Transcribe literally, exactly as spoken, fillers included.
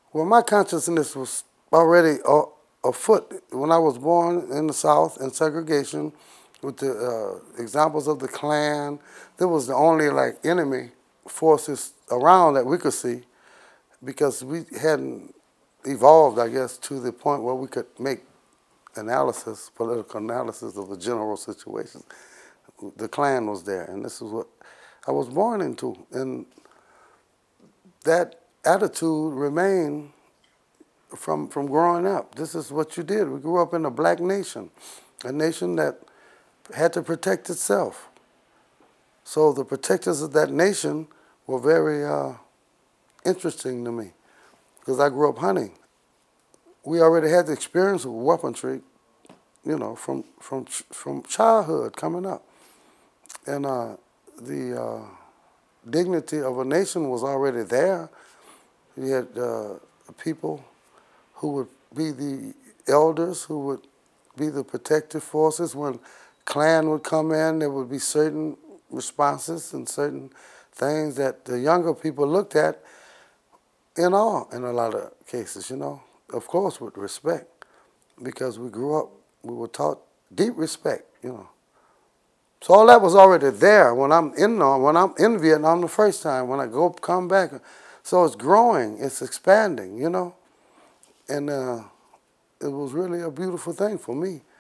Well, my consciousness was already a- afoot when I was born in the South in segregation, with the uh, examples of the Klan. There was the only like enemy forces around that we could see because we hadn't evolved, I guess, to the point where we could make analysis, political analysis of the general situation. The Klan was there, and this is what I was born into, and that attitude remained from from growing up. This is what you did. We grew up in a black nation, a nation that had to protect itself. So the protectors of that nation were very uh, interesting to me because I grew up hunting. We already had the experience of weaponry, you know, from from from childhood coming up, and uh, the uh, dignity of a nation was already there. You had uh, people who would be the elders, who would be the protective forces. When Klan would come in, there would be certain responses and certain things that the younger people looked at in awe in a lot of cases, you know. Of course, with respect, because we grew up, we were taught deep respect, you know. So all that was already there when I'm in when I'm in Vietnam the first time. When I go come back, so it's growing, it's expanding, you know, and uh, it was really a beautiful thing for me.